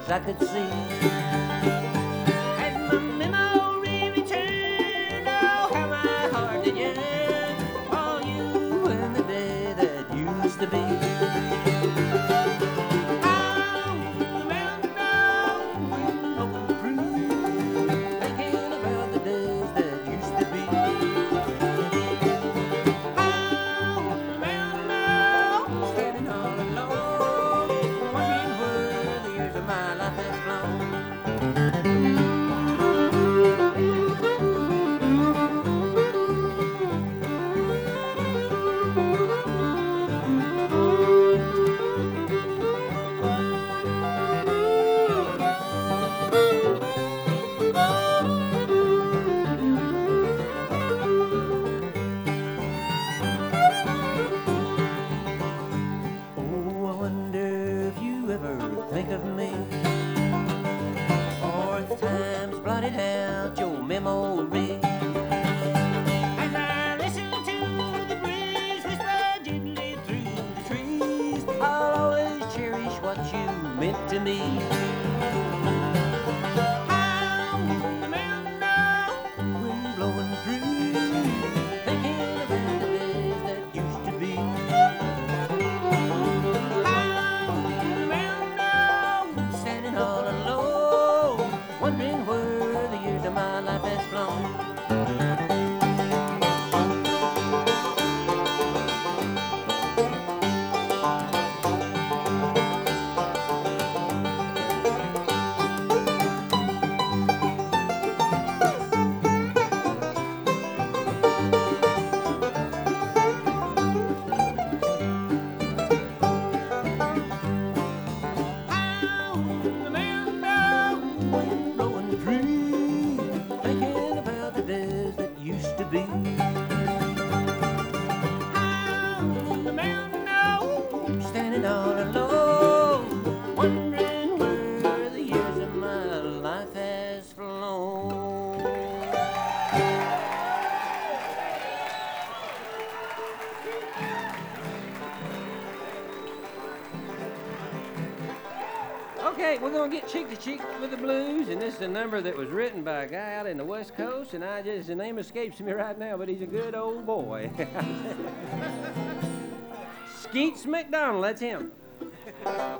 stars I could see. As my memory returned, oh, how my heart did yearn for you and the day that used to be. Think of me, or if time's blotted out your memory. As I listen to the breeze whisper gently through the trees, I'll always cherish what you meant to me. How the mountain now, wind blowing through, thinking about the days that used to be. All alone, wondering where the years of my life has flown. Thinking about the days that used to be. On the mountain now, standing all alone, wondering where the years of my life has flown. Okay, we're gonna get cheek to cheek with the blues, and this is a number that was written by a guy out in the West Coast, and his name escapes me right now, but he's a good old boy. Skeets McDonald, that's him.